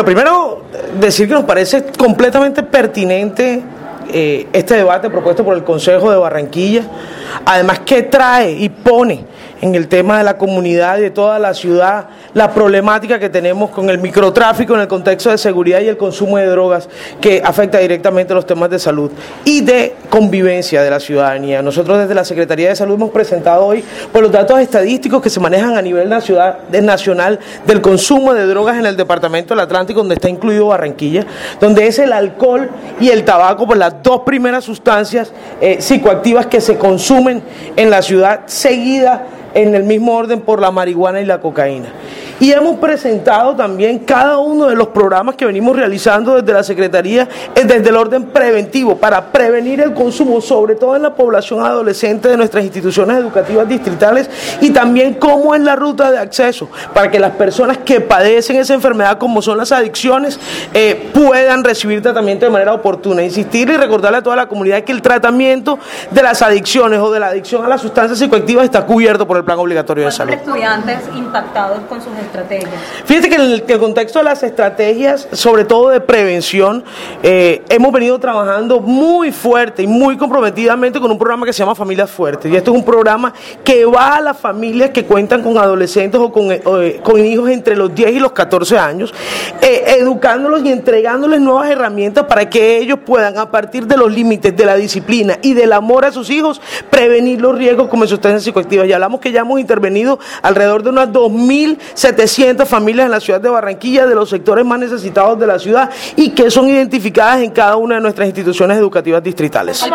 Bueno, primero decir que nos parece completamente pertinente este debate propuesto por el Consejo de Barranquilla, además que trae y pone en el tema de la comunidad y de toda la ciudad la problemática que tenemos con el microtráfico en el contexto de seguridad y el consumo de drogas que afecta directamente los temas de salud y de convivencia de la ciudadanía. Nosotros desde la Secretaría de Salud hemos presentado hoy los datos estadísticos que se manejan a nivel nacional del consumo de drogas en el departamento del Atlántico, donde está incluido Barranquilla, donde es el alcohol y el tabaco por las dos primeras sustancias psicoactivas que se consumen en la ciudad, seguida en el mismo orden por la marihuana y la cocaína. Y hemos presentado también cada uno de los programas que venimos realizando desde la Secretaría, desde el orden preventivo, para prevenir el consumo, sobre todo en la población adolescente de nuestras instituciones educativas distritales, y también cómo es la ruta de acceso, para que las personas que padecen esa enfermedad, como son las adicciones, puedan recibir tratamiento de manera oportuna. Insistir y recordarle a toda la comunidad que el tratamiento de las adicciones o de la adicción a las sustancias psicoactivas está cubierto por el Plan Obligatorio de Salud. ¿Cuántos estudiantes impactados con sus estrategias? Fíjate que en el contexto de las estrategias, sobre todo de prevención, hemos venido trabajando muy fuerte y muy comprometidamente con un programa que se llama Familias Fuertes. Y esto es un programa que va a las familias que cuentan con adolescentes o con hijos entre los 10 y los 14 años, educándolos y entregándoles nuevas herramientas para que ellos puedan, a partir de los límites de la disciplina y del amor a sus hijos, prevenir los riesgos como sustancias psicoactivas. Y hablamos que ya hemos intervenido alrededor de unas 2.700 familias en la ciudad de Barranquilla, de los sectores más necesitados de la ciudad, y que son identificadas en cada una de nuestras instituciones educativas distritales.